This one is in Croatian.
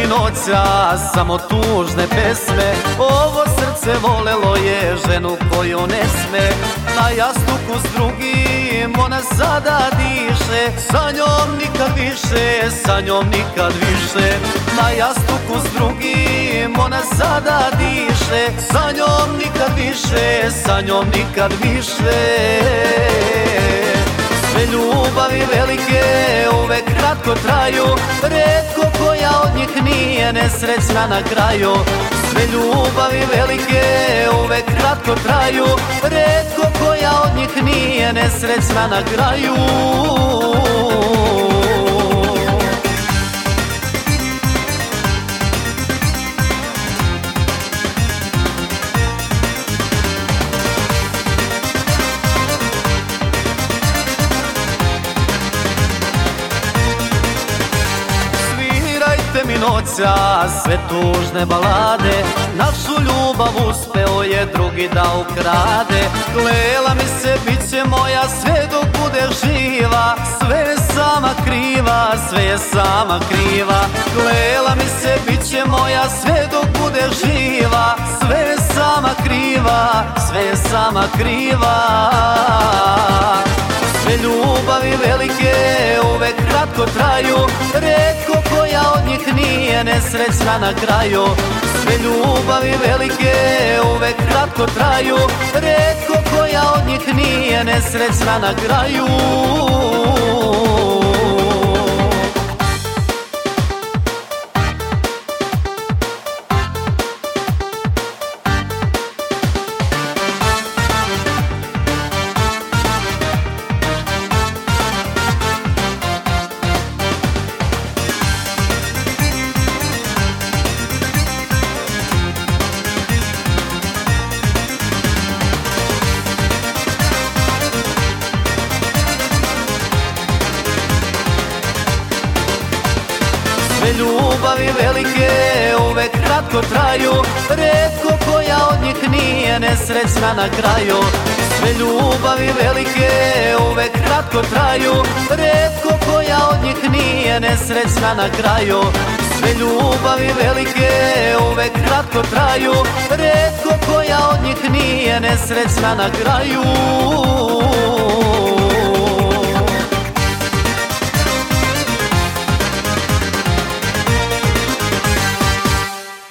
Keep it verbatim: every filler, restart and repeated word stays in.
noća, samo tužne pesme. Ovo srce volelo je ženu koju ne sme. Na jastuku s drugim ona sada diše, sa njom nikad više, sa njom nikad više. Na jastuku s drugim ona sada diše, sa njom nikad više, sa njom nikad više. Sve ljubavi velike uvek kratko traju, retko koja od njih nije nesrećna na kraju. Sve ljubavi velike uvek kratko traju, retko koja od njih nije nesrećna na kraju. Mi noća, sve tužne balade, našu ljubav uspeo je drugi da ukrade. Klela mi se bit će moja sve dok bude živa, sve je sama kriva, sve je sama kriva. Klela mi se bit će moja sve dok bude živa, sve je sama kriva, sve je sama kriva. Sve ljubavi velike uvek kratko traju, retko koja od njih nije nesrećna na kraju. Sve ljubavi velike uvek kratko traju, retko koja od njih nije nesrećna na kraju. Sve ljubavi velike uvek kratko traju, retko koja od njih nije nesrećna na kraju. Sve ljubavi velike uvek kratko traju, retko koja od njih nije nesrećna na kraju. Sve ljubavi velike uvek kratko traju, retko koja od njih nije nesrećna na kraju.